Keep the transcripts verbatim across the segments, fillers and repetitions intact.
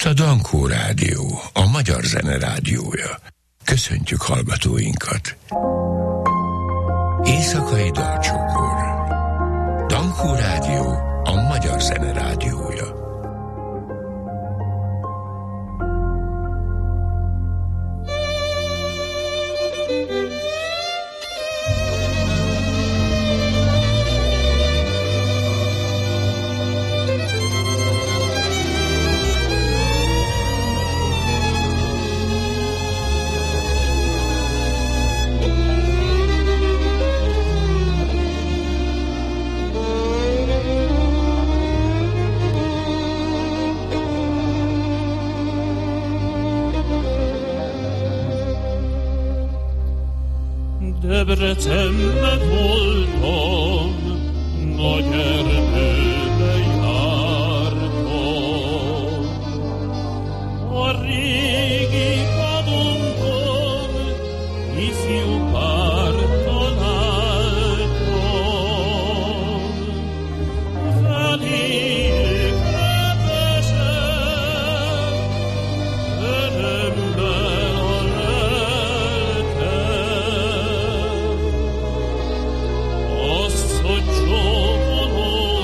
Itt a Dankó Rádió, a magyar zene rádiója. Köszöntjük hallgatóinkat. Éjszakai dalcsokor. Dankó Rádió, a magyar zene rádiója. Debrecenbe voltam, nagy erdőbe jártam, a régi padonkon ifjú párt találtam, feléjük repesem, örömmel a lelkem. Azt, hogy csókolom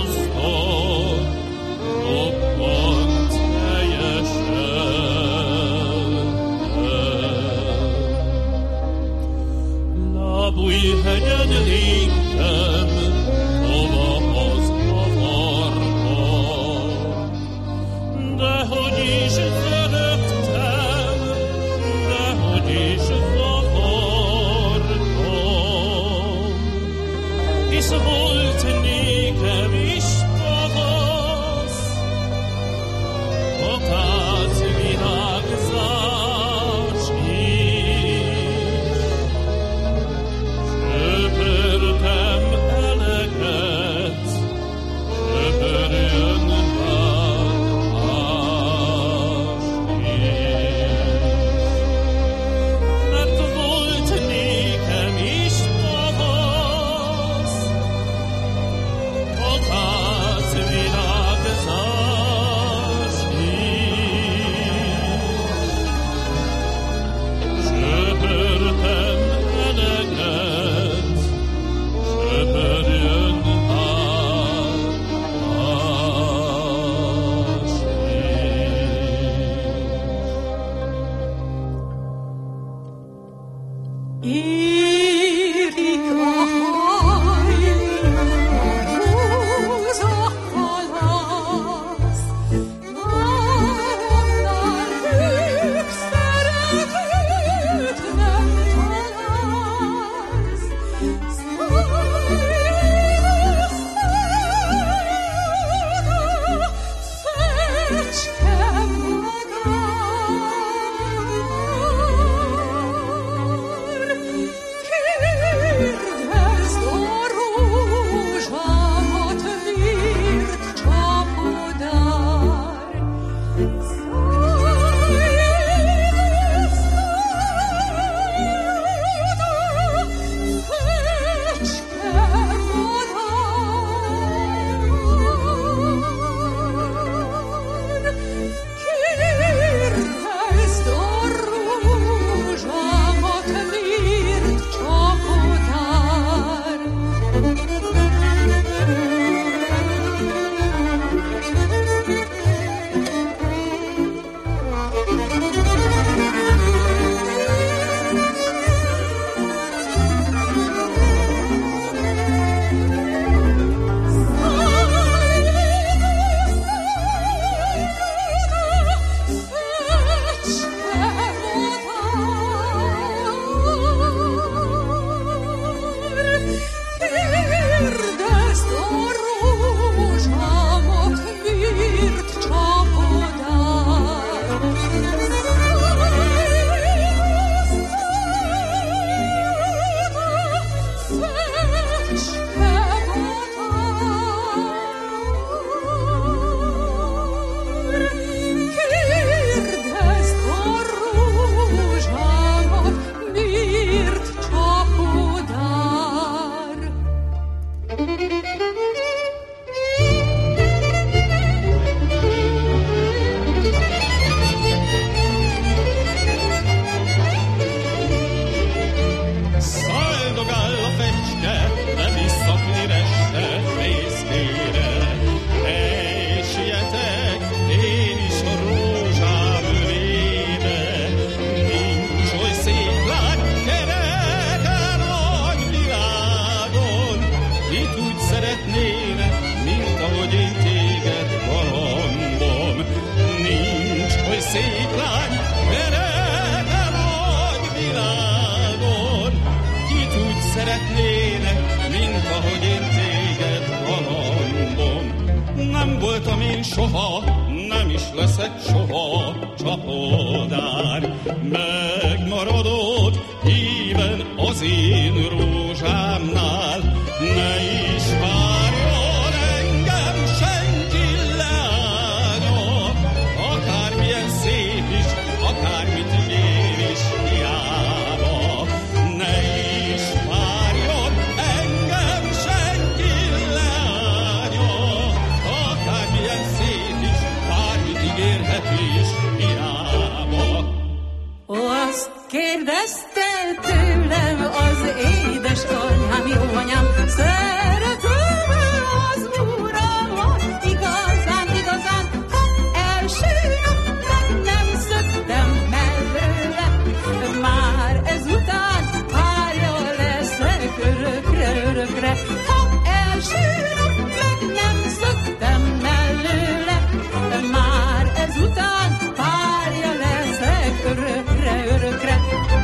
szeretnének, mint ahogy én téged galambom. Nincs oly szép lány, merete nagy világon, kit úgy szeretnének, mint ahogy én téged galambom. Nem voltam én soha, nem is leszek soha csapodár, megmaradott híven az én rózsámnál. Ne is várjon engem senki leánya, akármilyen szép is, akármit ígér is hiába. Ne is várjon engem senki leánya, akármilyen szép is, bármit ígérhet is hiába. Ó, azt kérdezte tőlem az édes anyám, jó anyám, szeretőm az uramat, igazán, igazán, ha első nap meg nem szöktem mellőle, már ezután párja leszek örökre, örökre, ha első nap meg nem szöktem mellőle, már ezután párja leszek örökre, örökre.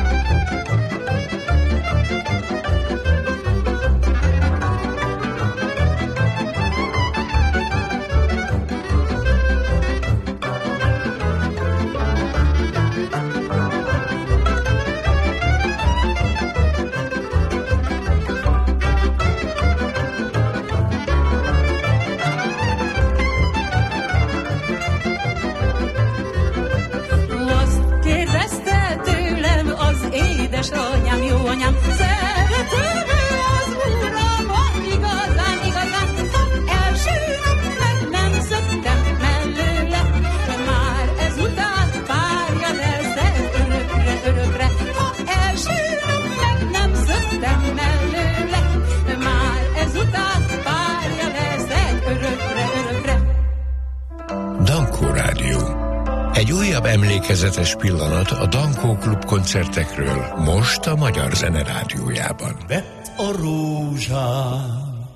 Édes anyám, jó anyám, szeretőm az uramat, igazán, igazán, ha első nap meg nem szöktem mellőle, már ezután párja leszek örökre, örökre, ha első nap meg nem szöktem mellőle, már ezután párja leszek örökre, örökre. Dankó Rádió. Egy újabb emlékezetes pillanat a Dankó Klub koncertekről, most a Magyar Zene Rádiójában. Vett a rózsám,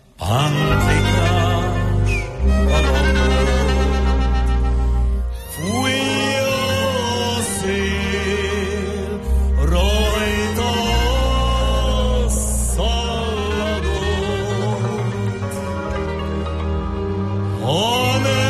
pántrikás alapot, fújja a szél, rajta szaladott, hanem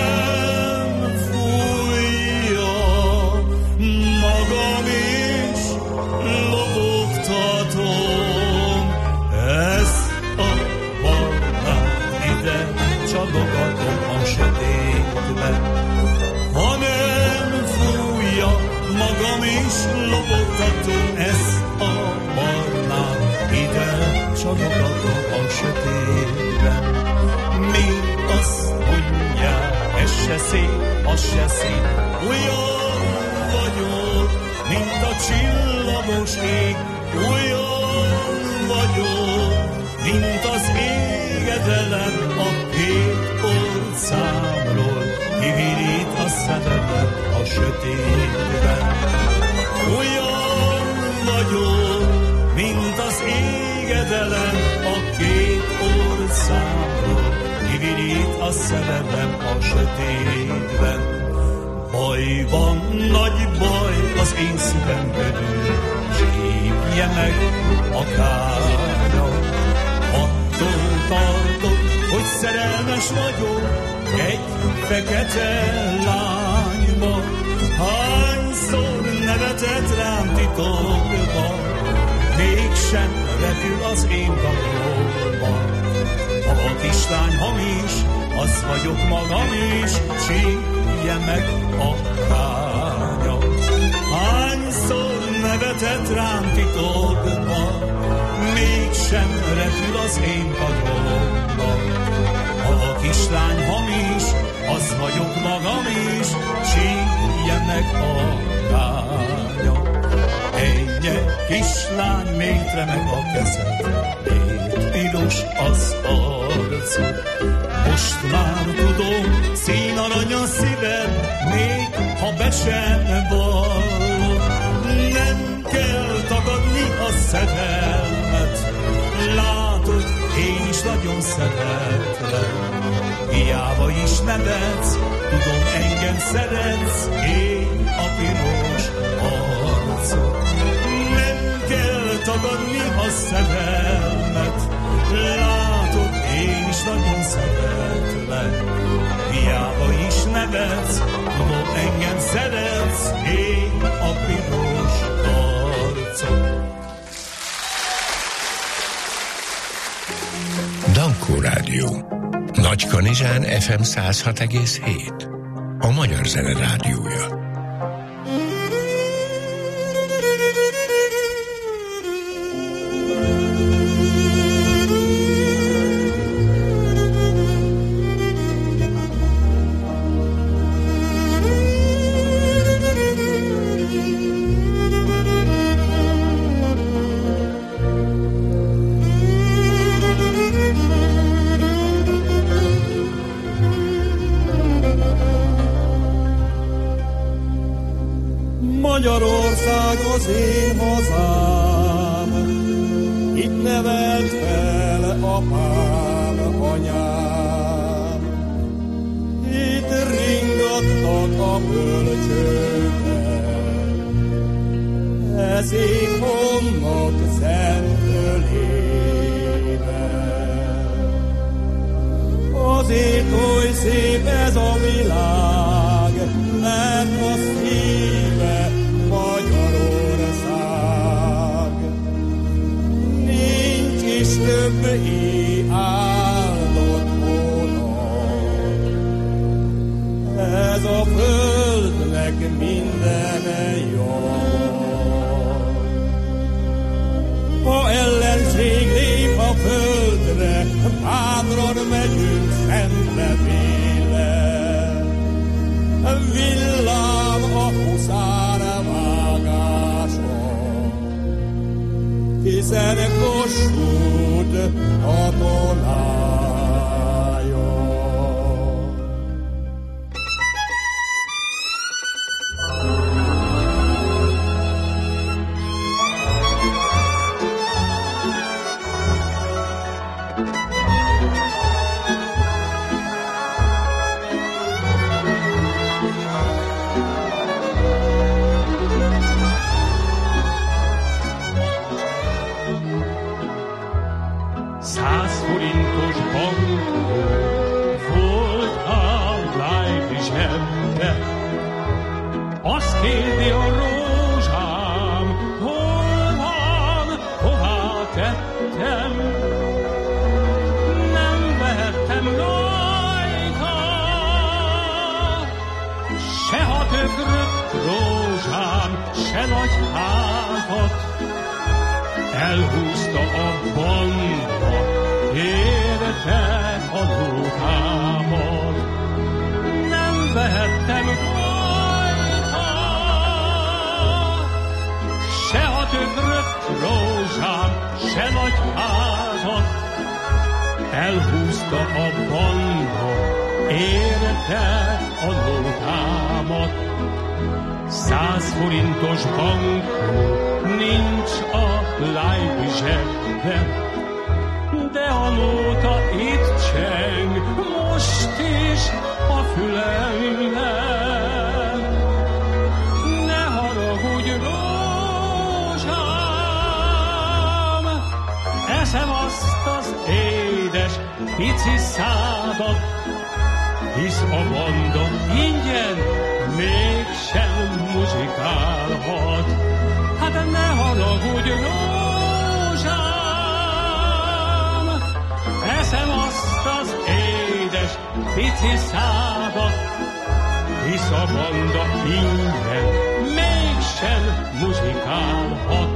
csadogatom a sötétbe. Ha nem fújja, magam is lobogtatom ezt a barnát, ide csadogatom a sötétbe. Mi azt mondják, ez se szép, az se szép, olyan vagyok, mint a csillagos ég, olyan vagyok, mint az égedelem a két orcámról, kivirít a szememet a sötétben. Olyan vagyok, mint az égedelem a két orcámról, kivirít a szememet a sötétben. Baj van, nagy baj az én szívem körül, zsípje meg a kára. Attól tartok, hogy szerelmes vagyok egy fekete lányba. Hányszor nevetett rám titokban, mégsem repül az én dakolban. Ha a kislány hamis, az vagyok magam is, csípje meg a kára. Hányszor nevetett rám titokban, mégsem repül az én padlómban. Ha a kislány hamis, az vagyok magam is, csípje meg a kája. Ennyi kislány, miért remeg a kezed, miért piros az arcod. Most már tudom, színarany a szíved, még ha be sem vallod. Nem kell tagadni a szerelmet, látod, én is nagyon szeretlek. Hiába is nevetsz, tudom, engem szeretsz, én a piros arcod. Nem kell tagadni a szerelmet, látod, én is nagyon szeretlek. Hiába is nevetsz, tudom, engem szeretsz, én a piros arcod. Dankó Rádió. Nagykanizsán ef em száz hat egész hét. A Magyar Zene Rádiója. Magyarország az én hazám, itt nevelt fel apám, anyám. Itt ringattak a bölcsőkkel, ez én homlok szentölében. Azért oly szép ez a világ, mert a szíve Magyarország. Nincs is több éj áldott vonat, ez a földnek minden jár. Ha ellenség lép a földre, bátran megyünk szembe véle. Villám a huszár vágása, hiszen Kossuth katonája. Azt kérdi a rózsám, hol van, hová tettem. Nem vehettem rajta, se ha tögrött rózsám, se nagy házat. Elhúzta a banda, érte a nótámat. Nem vehettem rajta, se ha tögrött rózsám, se nagy házat. Elhúzta a banda, érte a nótámat. Száz forintos bankó nincs a lájbizsebben, de a nóta itt cseng, most is a fülemben. Ne haragudj, rózsám, eszem azt az édes pici szádat, hisz a banda ingyen mégsem muzsikálhat. Hát ne haragudj, rózsám, eszem azt az édes pici szádat, hisz a banda ingyen mégsem muzsikálhat.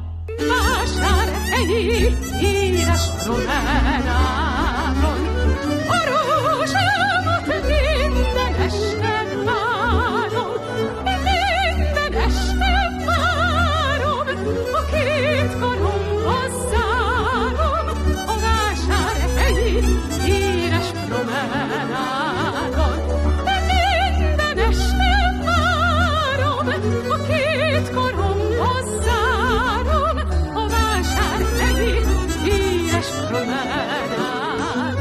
Vásárhelyi híres promenádon a rózsámat minden este várom, minden este várom, a két karomhoz zárom a vásárhelyi híres promenádon. Minden este várom, a két karomhoz zárom a vásárhelyi híres promenádon.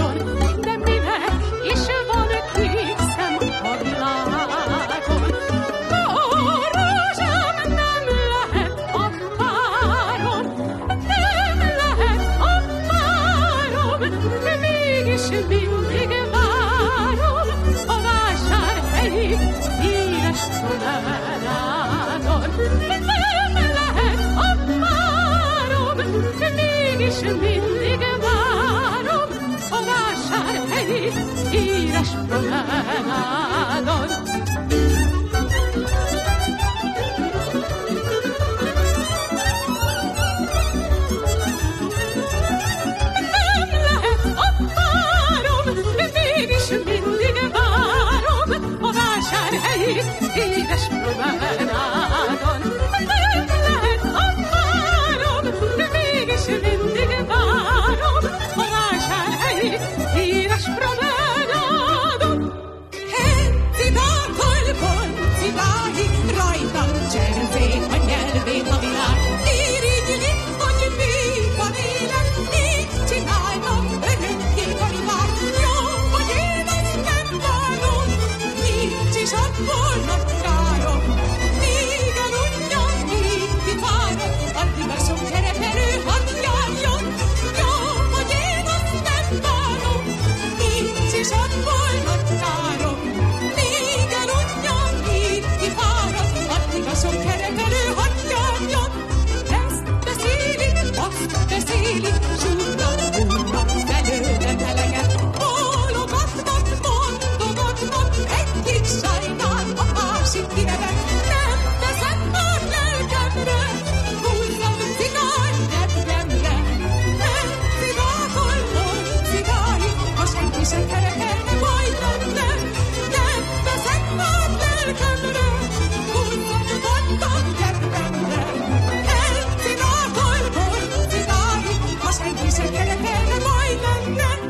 mindig várom a vásárhelyi híres promenádon. Nem lehet a párom, mégis mindig várom a vásárhelyi híres promenádon. Mindig várom a vásárhelyi édes promenádon. Nem lehet a párom, mégis mindig várom a vásárhelyi édes promenádon. Hetidákol boncigáig rajtam cserzét a nyelvét a világ. Irigyli, hogy még van élet, így csinálom örökké karibát. És abból napkárom, míg aludjon, míg kifárom, addig a sok kerekelő hadd járjon. Jó, hogy én azt nem várom, nincs is abból napkárom, míg aludjon, míg kifárom, addig a sok kerekelő hadd járjon. Ezt beszélik, azt beszélik, súgnak, úrnak, felőlem eleget, bólogatnak, mondogatnak, egyik sajnál, a másik kinevet. Nem teszem már lelkemre, húzzam cigány nedvemre. Nem cigákol, mond cigáig, ha senki sem kerekelne, majdnem nem. Nem teszem már lelkemre, húzzam vaddag nedvemre. Nem cigákol, mond cigáig, ha senki sem kerekelne, majdnem nem.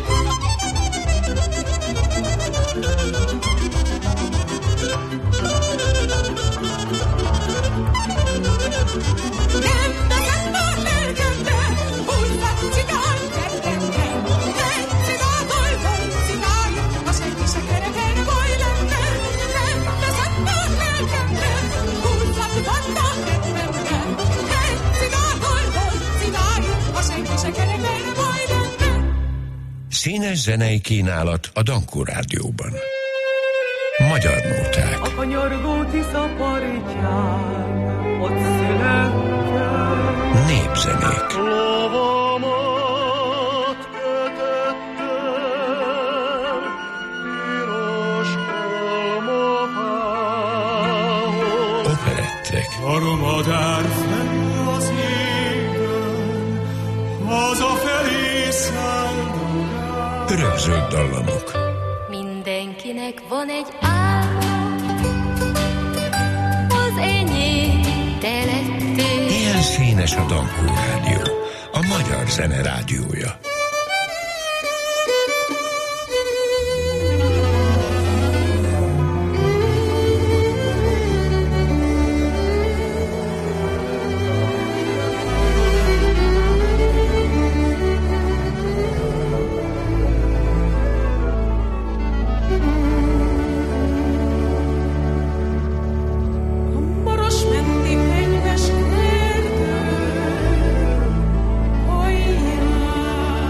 Nem teszem már lelkemre, húzzam cigány kedvemre. Nem cigákol, mond cigáig, ha senki se kerekelne, majdnem nem. Nem teszem már lelkemre, húzzam vaddag kedvemre. Nem cigákol, mond cigáig, ha senki se kerekelne, majdnem nem. Színes zenei kínálat a Dankó Rádióban. Magyar nóták. A kanyargó Tisza partján, ott születtem. Népzenék. Lovamat kötöttem, piros almafához. Operettek. Harmadán fenn az égen, hazafelé szállodál. Örökzöld dallamok. Mindenkinek van egy álma, az enyém te lettél. Ilyen színes a Dankó Rádió, a magyar zene rádiója. Menti fenyves erdő, hajjá.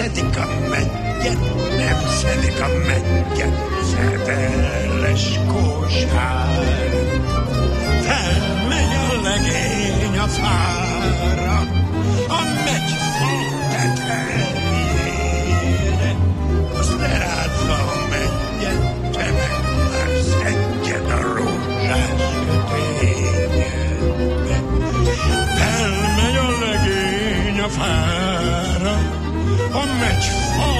szedik a meggyet, nem szedik a meggyet, szerteles kósár. Felmegy a legény a fára, a megyfa tetejére, azt lerázza a meggyet, te meg már szedjed a rózsás kötényedbe. Felmegy a legény a fára, a megyfa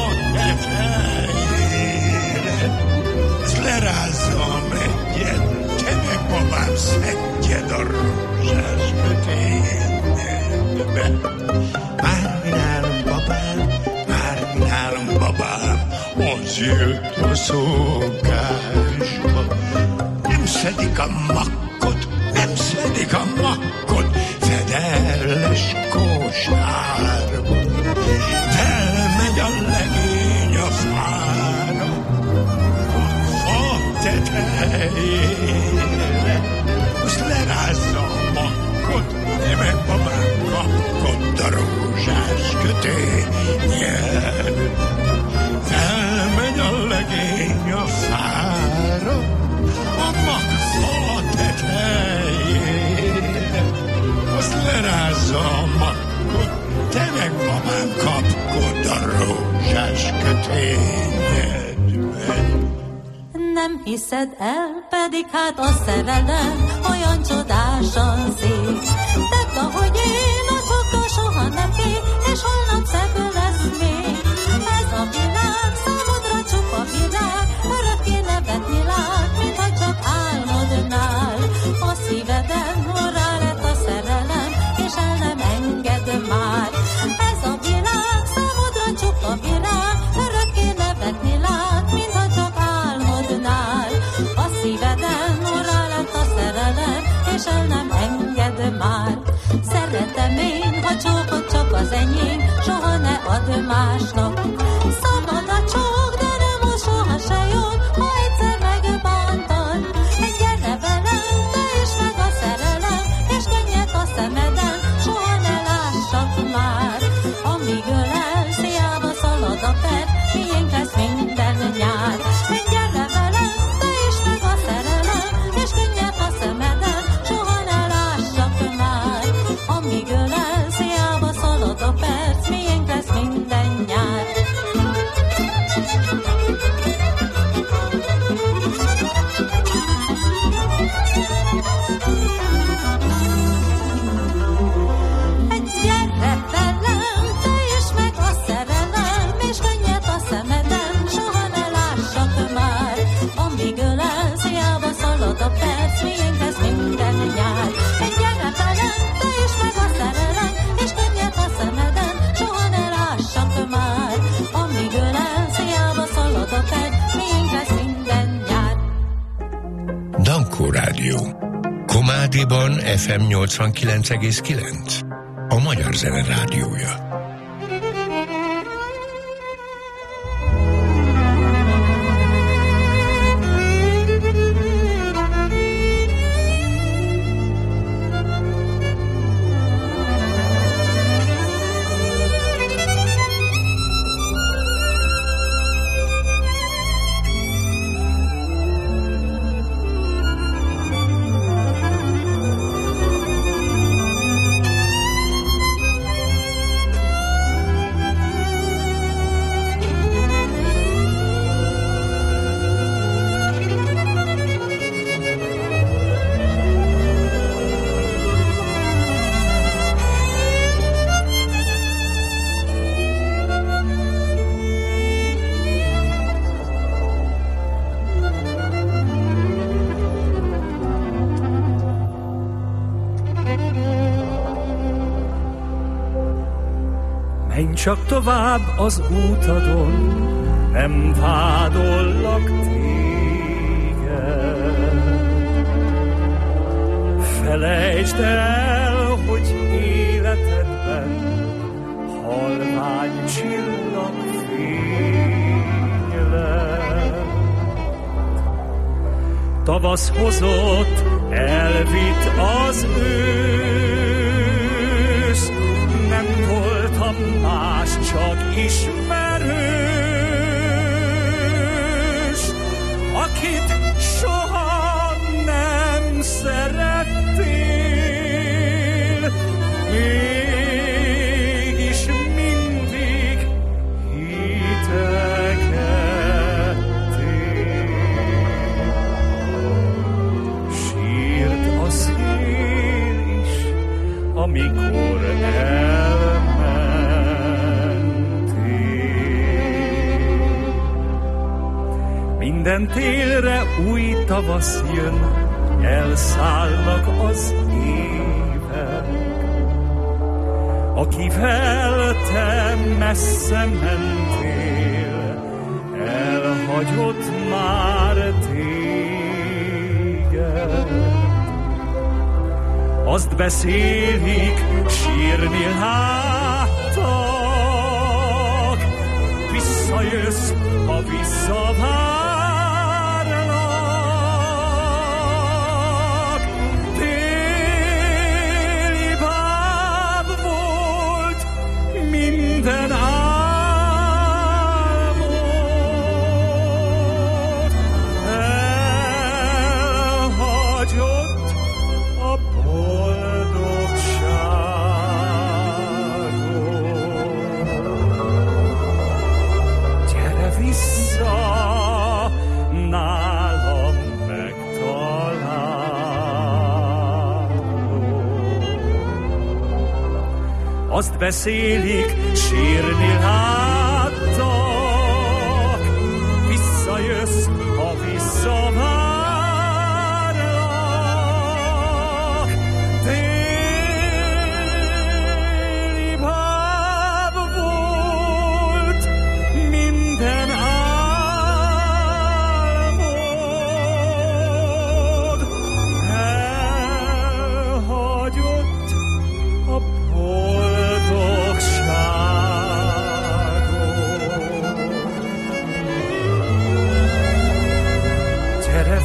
tetejére, azt lerázza a meggyet, te meg babám szedjed a rózsás kötényedbe. Már nálom babám, már nálom babám, az jött a szokásba. Nem szedik a makkot, nem szedik a makkot, fedeles kósárba. Felmegy a legény a fára, a fa tetejére, azt lerázza a makkot, te meg babám kapkod a rózsás kötényed. Felmegy a legény a fára, a magfa tetejére, azt lerázza a makkot, te meg babám kapkod a rózsás kötényedben. Nem hiszed el, pedig hát a szerelem olyan csodásan szép. Tedd, ahogy én, a csokra soha nem kék, és holnap szebb lesz még. Ez a világ számodra csupa világ, örökké nevetni lát, mintha csak álmodnál. A szíveden rá lett a szerelem, és el nem enged már. Ez a világ számodra csupa világ, örökké nevetni lát, mintha csak álmodnál. A szíveden rá lett a szerelem, és el nem enged már. Szeretem én, ha csókod csak az enyém, soha ne add másnak. Szabad a csók, de nem úgy soha se jön, ha egyszer megbántad. Gyere velem, te is meg a szerelem, és könnyed a szemeden, soha ne lássak már. Amíg ölelsz, hiába szalad a perc, miénk lesz minden nyár. Gyere velem, te is meg a szerelem, és könnyed a szemeden, soha ne lássak már. Amíg ölelsz, hiába szalad a perc, miénk lesz minden nyár. Gyere velem, te is meg a szerelem, és könnyed a szemeden, soha ne lássak már. Amíg ölelsz, hiába szalad a perc, miénk lesz minden nyár. Gyere velem, te is meg a szerelem, és könnyed a szemeden, soha ne lássak már. Amíg ölelsz, hiába szalad a perc, miénk lesz minden nyár. Dankó Rádió. Komádiban ef em nyolcvankilenc egész kilenc. A Magyar Zene Rádiója. Menj csak tovább az útadon, nem vádollak téged. Felejtsd el, hogy életedben halvány csillag fény lett. Tavasz hozott, elvitt az ősz, nem voltam más csak ismerős, akit soha nem szerettél, mégis mindig hitegettél. Sírt a szél is, amikor elmentél. Minden télre új tavasz jön, elszállnak az évek. Akivel te messze mentél, elhagyott már téged. Azt beszélik, sírni láttak, visszajössz, ha visszavárlak. Téli báb volt minden álmod, elhagyott a boldogságot. Gyere vissza, nálam megtalálod. Azt beszélik, sírni láttak, visszajössz, ha visszavárlak. Téli báb volt minden álmod, elhagyott a boldogságot. Gyere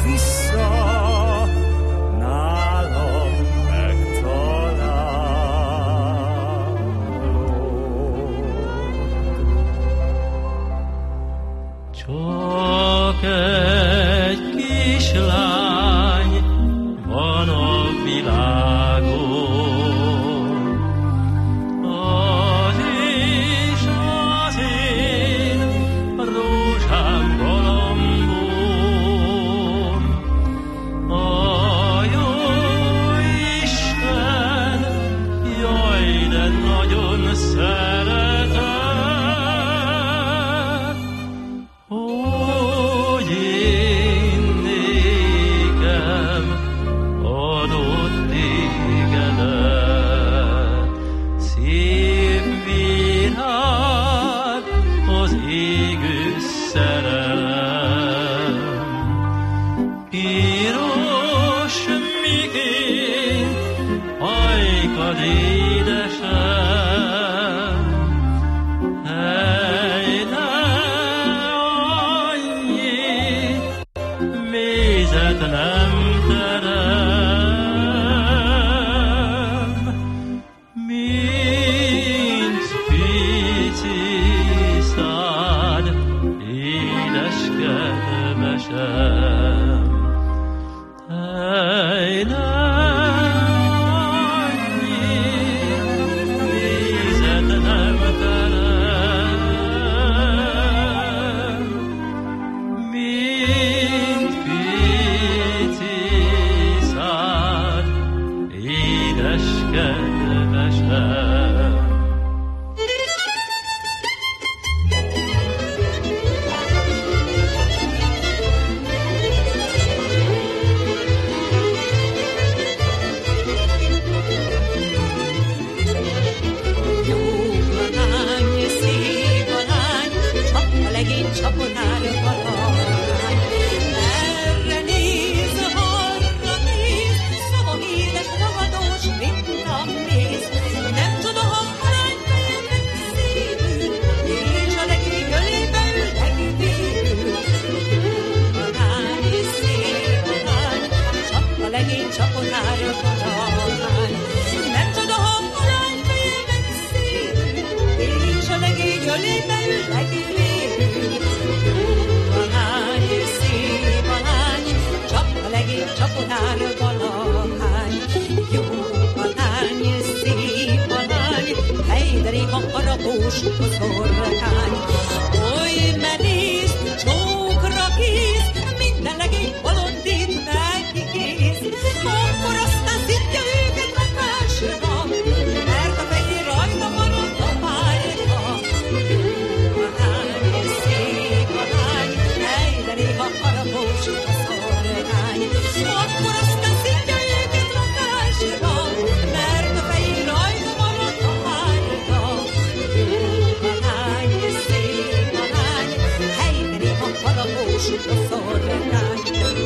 fölébe ül legéléül. Jó a lány, szép a lány, csak a legény csapodár valahány. Jó a lány, szép a lány, helyderék a harapós koszorkány. Oly merész, csókra kész, minden legény bolondít megkikész. Akkor aztán szintje őket rakásra, mert a fején rajta maradt a párja. Jó a lány, szép a lány, helyderék a harapós koszorkány. Akkor aztán szintje őket rakásra, mert a fején rajta maradt a párja. Jó a lány, szép a lány, helyderék a harapós koszorkány.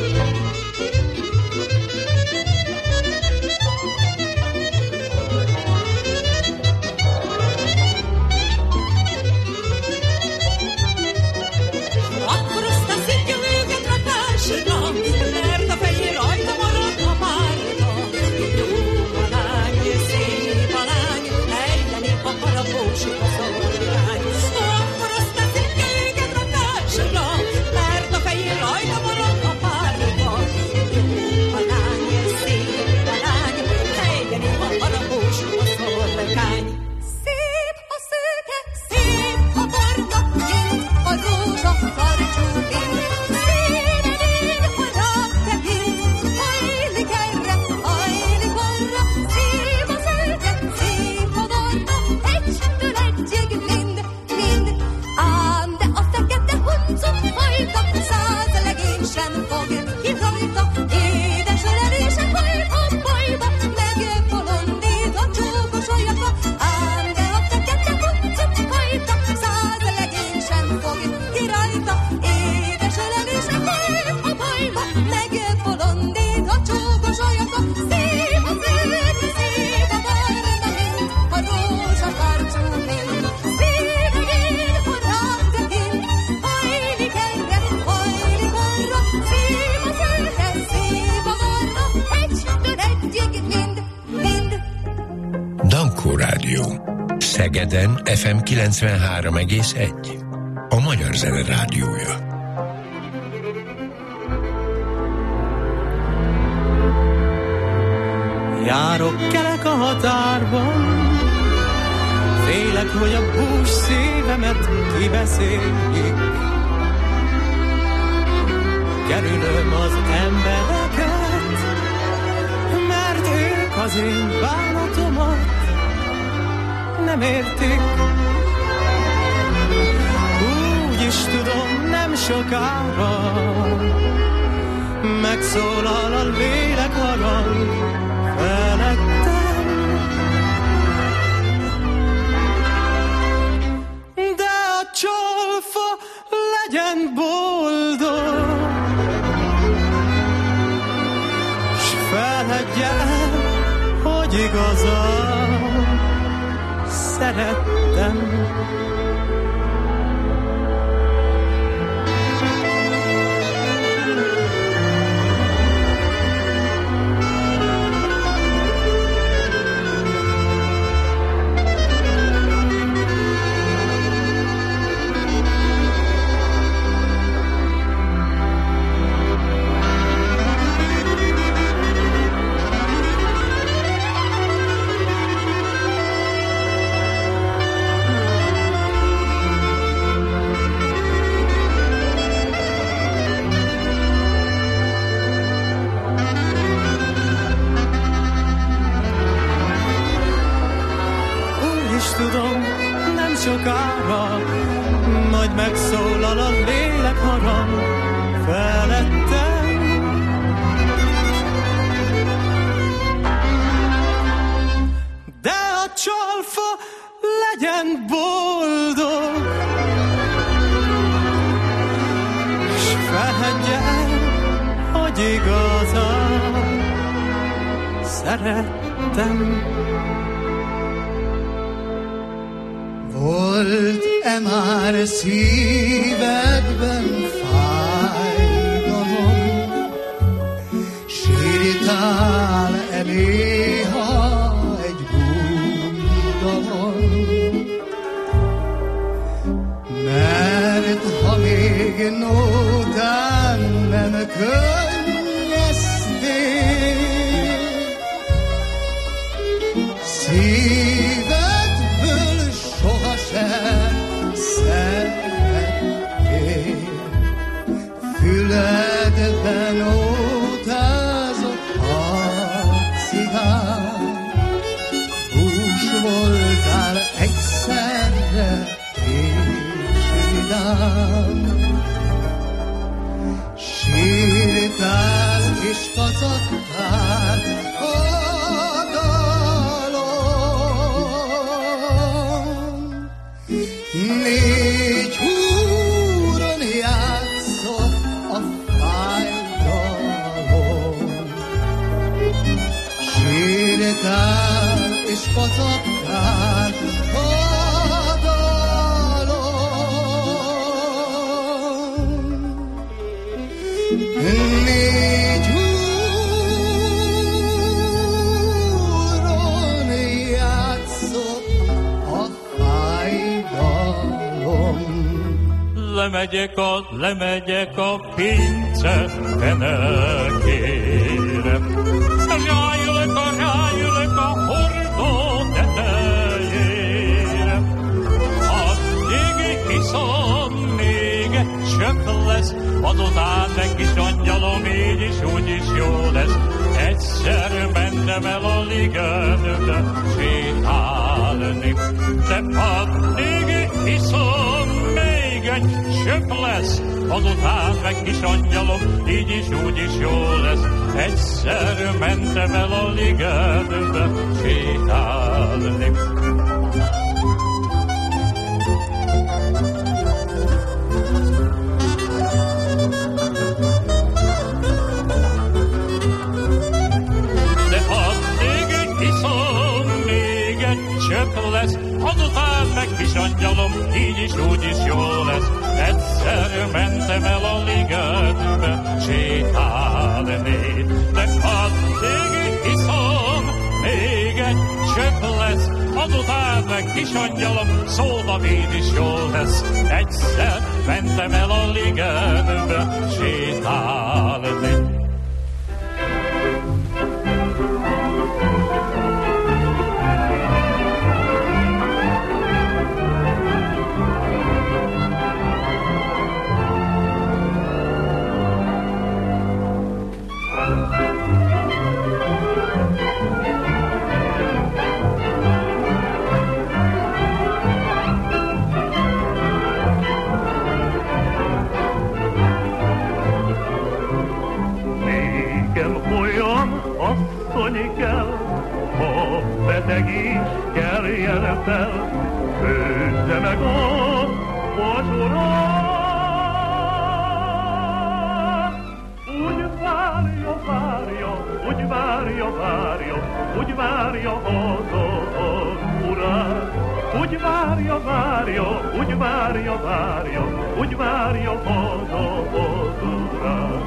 Akkor aztán szintje őket rakásra, mert a fején rajta maradt a párja. Jó a lány, szép a lány, helydenék a harapós koszorkány. Akkor aztán szintje őket rakásra, mert a fején rajta maradt a párja. Jó a lány, szép a lány, helydenék a harapós koszorkány. Szép a szőke, szép a barna, mint a rózsa karcsú kind. Színedén a rákte kind, hajlik erre, hajlik arra. Szép a szőke, szép a barna, egytől egyig mind, mind. Ám de a fekete huncut fajta, száz legény sem fog ki rajta. Édes lelése hajt a bajba, megbolondít a csókos olyakba. Ám de a fekete huncut fajta, száz legény sem fog ki rajta. Édes lelése hajt a bajba, megbolondít a csókos olyakba. Szép a szőke, szép a barna, mint a rózsa karcsú mind. Színedén a rákte kind, hajlik erre, hajlik arra. Szép a szőke, szép a barna, egytől egyig mind, mind. Dankó Rádió. Szegeden ef em kilencvenhárom egész egy. A Magyar Zene Rádiója. Járok, kelek a határban, félek, hogy a bús szívemet kibeszéljék. Kerülöm az embereket, mert ők az én bánatomat nem értik. Úgy is tudom, nem sokára megszólal a lélek harang felettem. De a csolfa legyen boldog, s feledje el, hogy igazán szerettem. Tudom, nem sokára majd megszólal a lélek harang felettem. De a csolfa legyen boldog, s feledje el, hogy igazán szerettem. Volt-e már szívedben fájdalom, sírtál-e néha egy bújdalom? nótán nem könnyezték. Szívedből sohasem szerették. Füledben ótázott a cigán. Hús voltál egyszerre és vidám. Sírtál és kacagtál a dalon. Négy húron játszott a fájdalom. Sírtál és kacagtál a négy húron játszott a fájdalom. Lemegyek a, lemegyek a pince fenekére. Rájövök a, rájövök a hordó tetejére. Addig iszom, még egy csöpp lesz, azután meg kis angyalom, így is úgy is jó lesz. Egyszer mentem el a ligetbe sétálni, de addig iszom, még egy csöpp lesz, azután meg kis angyalom, így is úgy is jó lesz. Egyszer mentem el a ligetbe sétálni. Csöpp lesz, azután meg kis angyalom, így is úgy is jó lesz. Egyszer mentem el a ligetbe sétálni, de addig iszom, még egy csöpp lesz, azután meg kis angyalom, szóval így is jó lesz. Egyszer mentem el a ligetbe sétálni. Kell, ha beteg is keljen fel, főzze meg a vacsorát. Úgy várja, várja, úgy várja, várja, úgy várja haza az urát. Úgy várja, várja, úgy várja, várja, úgy várja haza az urát.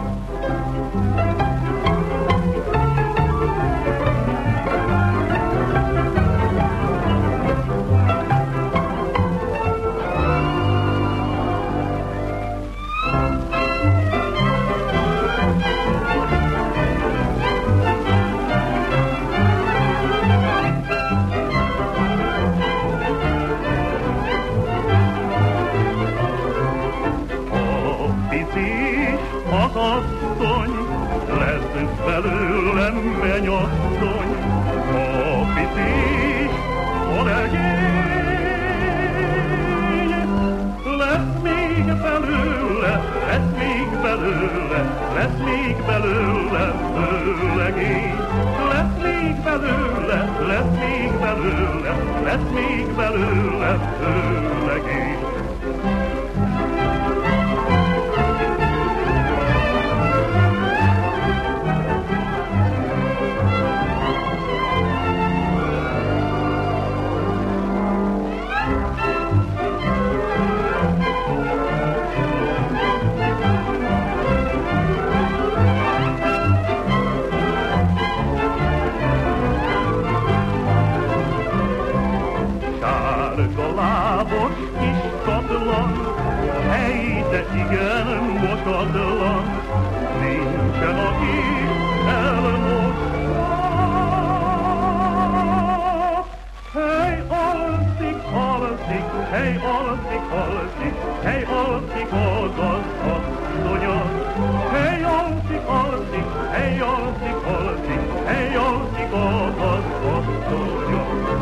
Asszony, lesz belőlem mennyasszony, a picis, a legény. Lesz még belőle, lesz még belőle, lesz még belőle főlegény. Lesz még belőle, lesz még belőle, lesz még belőle főlegény. lábos kis katlan, helyte igen mosatlan, nincsen, aki elmossa. Hely, alszik, alszik, hely, alszik, alszik, hely, alszik az az asszonya. Hely, alszik, alszik, hely, alszik, alszik, hely, alszik az az asszonya.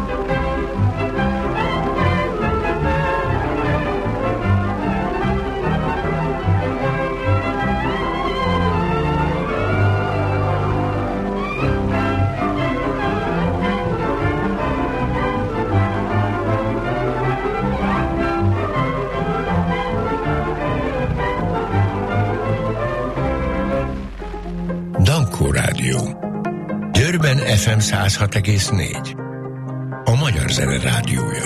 Dankó Rádió. Győrben ef em száz hat egész négy. A Magyar Zene Rádiója.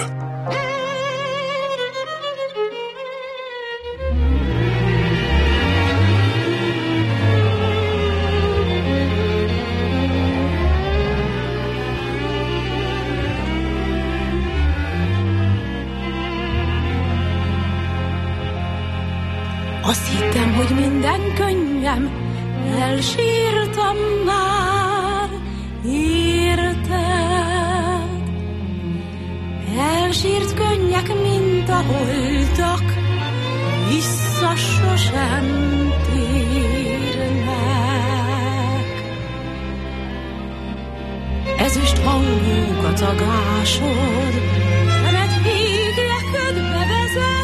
Azt hittem, hogy minden könnyem elsírtam már, érted? Elsírt könnyek, mint a holtak, vissza sosem térnek. Ezüst hangú kacagásod, nemet végre ködbe vezet.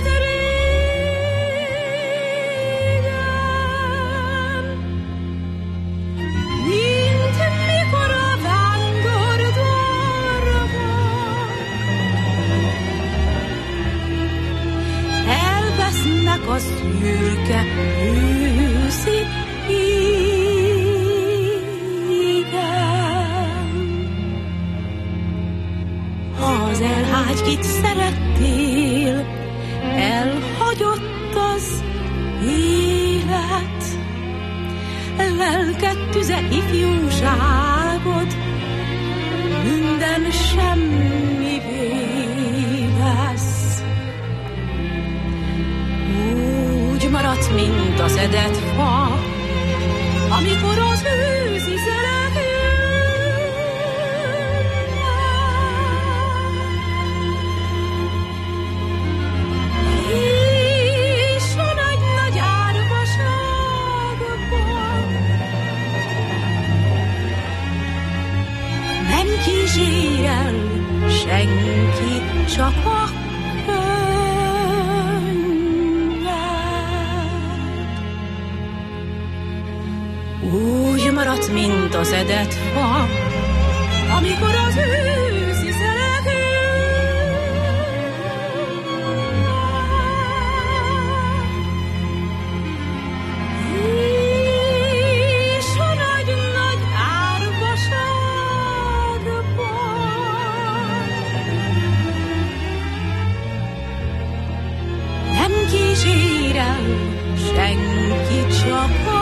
A szürke őszi égen. Ha az elhágy, kit szerettél, elhagyott az élet. Lelked tüze, ifjúságod, minden semmivé lesz. Maradt, mint a szedett fa, amikor az őszi szelek jön. És a nagy-nagy árvaságban nem kísérel senki, csak a úgy maradt, mint a szedett fa, amikor az őszi szelek jön. És a nagy-nagy árvaságban nem kísérel senki, csak a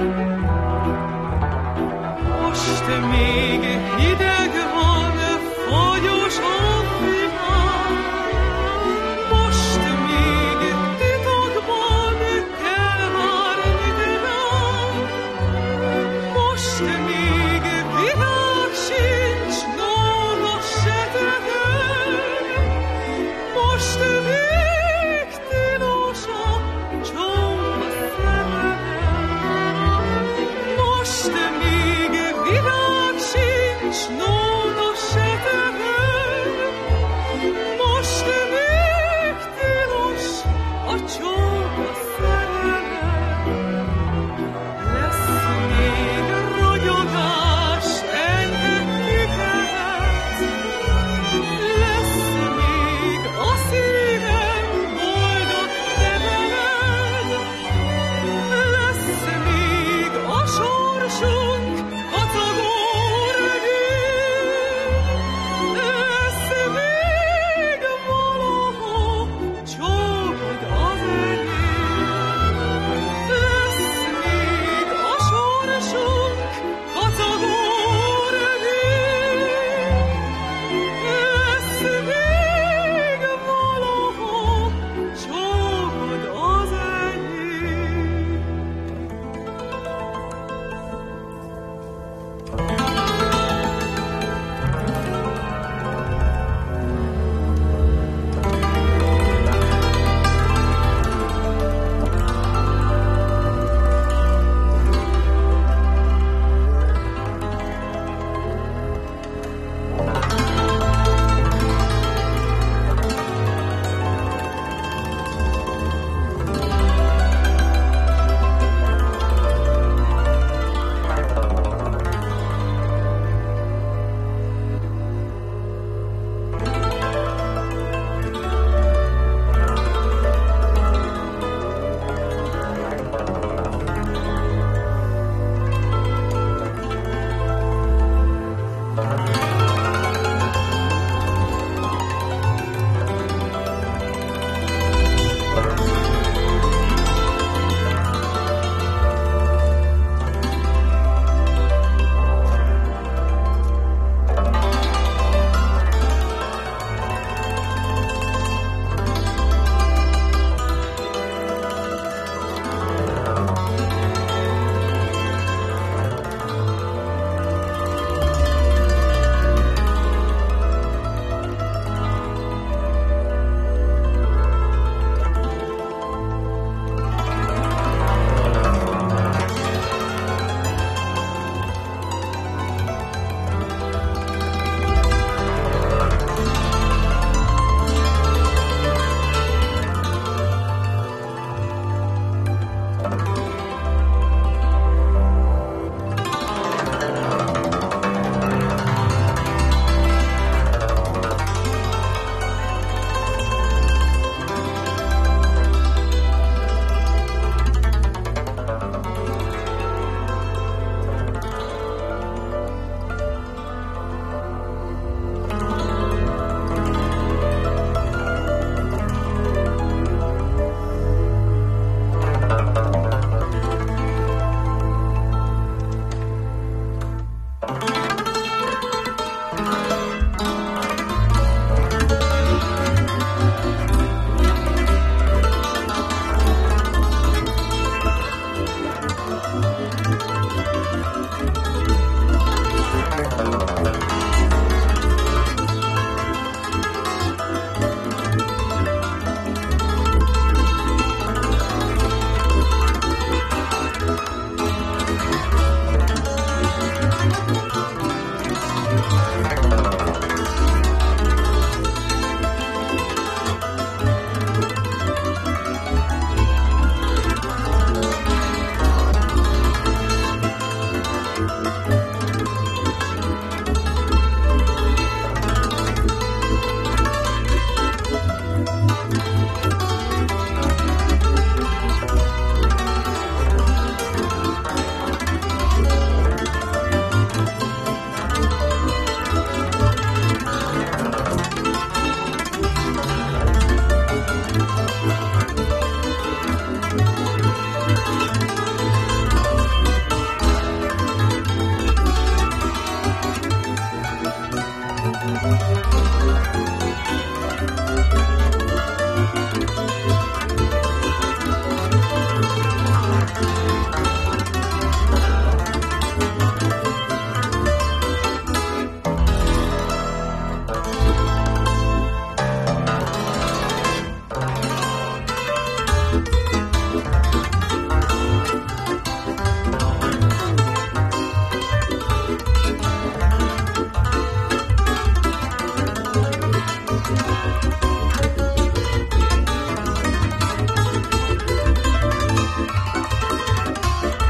Most még